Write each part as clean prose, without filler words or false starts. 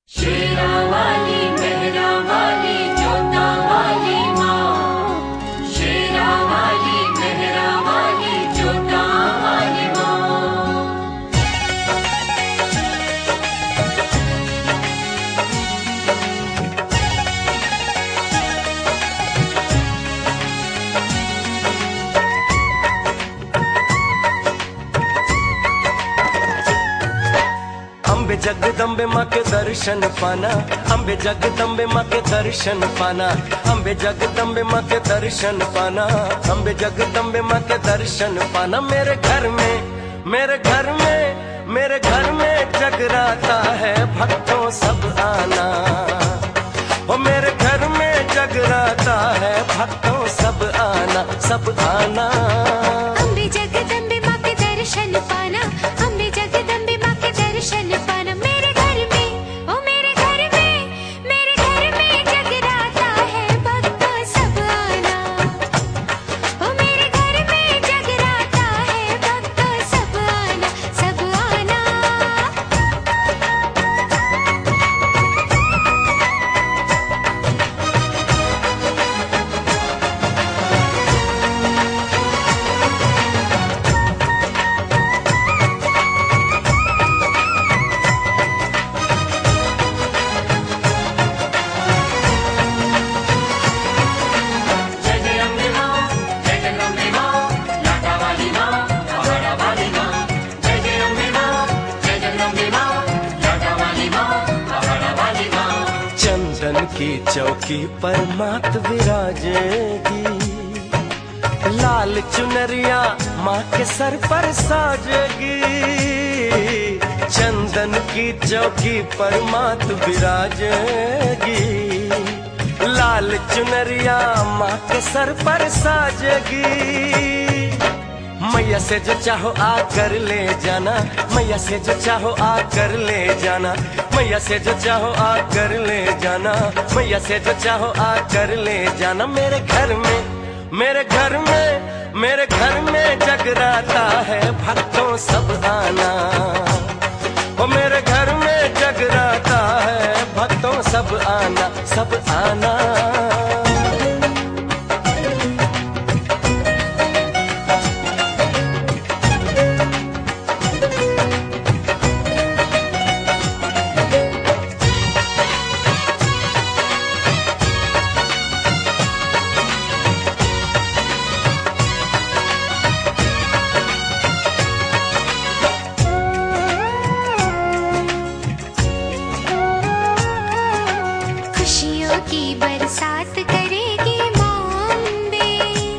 शेरा वाली मेहरा वाली जोता वाली माँ, शेरा वाली मेहरा वाली जोता वाली माँ। अम्बे जगदम्बे माँ के दर्शन पाना, अम्बे जगदम्बे माँ के दर्शन पाना, अम्बे जगदम्बे माँ के दर्शन पाना, अम्बे जगदम्बे माँ के दर्शन पाना। मेरे घर में मेरे घर में मेरे घर में जगराता है, भक्तों सब आना। ओ मेरे घर में जगराता है, भक्तों सब आना, सब आना। अम्बे जगदम्बे माँ के दर्शन पाना, अम्बे जगदम्बे माँ के दर्शन पाना। मेरे घर में, ओ मेरे घर में, मेरे घर में जगराता है, भक्तों सब आना। ओ मेरे घर में जगराता है, भक्तों सब आना, सब आना। जय जय अम्बे माँ, जय जगदम्बे माँ, लाटा वाली माँ, पहाड़ा वाली माँ। जय जय अम्बे माँ, जय जगदम्बे माँ, लाटा वाली माँ, पहाड़ा वाली माँ। चंदन की चौकी पर मात विराजेगी, लाल चुनरिया माँ के सर पर साजेगी। चंदन की चौकी पर मात विराजेगी, लाल चुनरिया माँ के सर पर साजेगी। मैया से जो चाहो आकर ले जाना, मैया से जो चाहो आकर ले जाना, मैया से जो चाहो आकर ले जाना, मैया से जो चाहो आकर ले जाना। मेरे घर में मेरे घर में मेरे घर में जगराता है, भक्तों सब आना। ओ मेरे घर में जगराता है, भक्तों सब आना, सब आना। खुशियों की बरसात करेगी माँ अम्बे,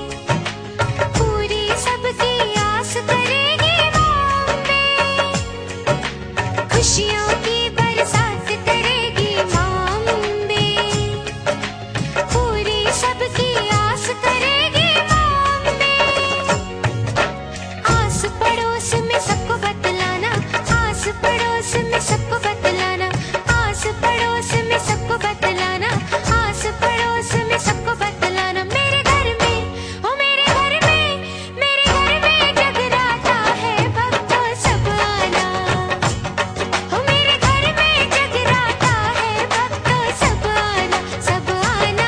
पूरी सबकी आस करेगी माँ अम्बे। खुशियों की बरसात करेगी माँ अम्बे, पूरी सबकी आस करेगी माँ अम्बे। आस पड़ोस में सबको बतलाना, आस पड़ोस में सबको बतलाना, आस पड़ोस में सबको बतलाना, आस पड़ोस में सबको बतलाना। मेरे घर में, ओ मेरे घर में, मेरे घर में जगराता है, भक्तों सब आना। ओ मेरे घर में जगराता है, भक्तों सब आना, सब आना।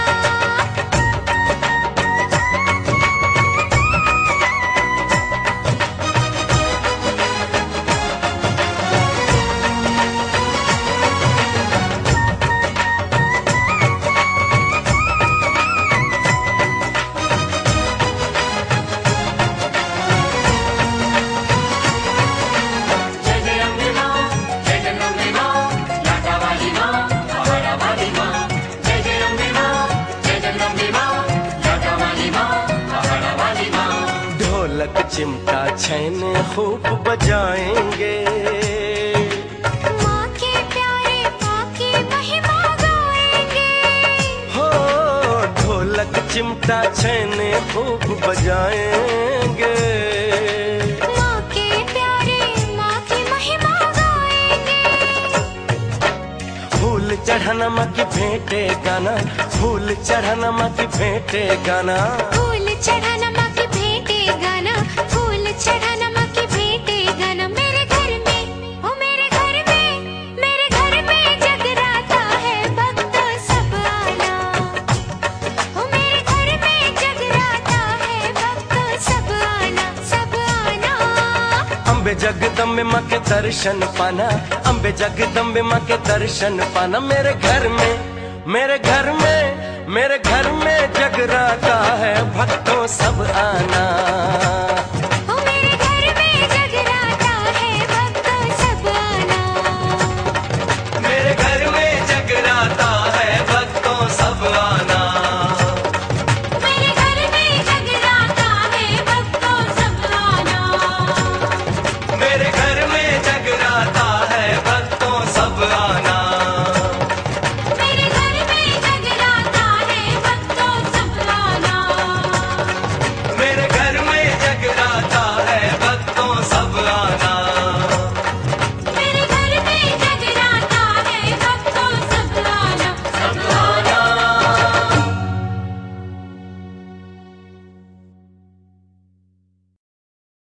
जय जय अम्बे माँ, जय जगदम्बे माँ, लाटा वाली माँ, पहाड़ा वाली माँ। जय जय अम्बे माँ, जय जगदम्बे माँ, लाटा वाली माँ, पहाड़ा वाली माँ। ढोलक चिमटा छैन खूब बजाएंगे, माँ के प्यारे माँ की महिमा गाएंगे। हो ढोलक चिमटा छैन खूब बजाएंगे। माँ के प्यारे माँ की महिमा गाएंगे। फूल चढ़ाना माँ की भेंटे गाना, फूल चढ़ाना माँ की भेंटे गाना। फूल चढ़ाना माँ की भेंटे गाना, फूल चढ़ाना माँ की भेंटे गाना। मेरे घर में, ओ मेरे घर में, मेरे घर में जगरा में माँ के दर्शन पाना, अम्बे जगदम्बे माँ के दर्शन पाना। मेरे घर में, मेरे घर में, मेरे घर में जगराता है, भक्तों सब आना।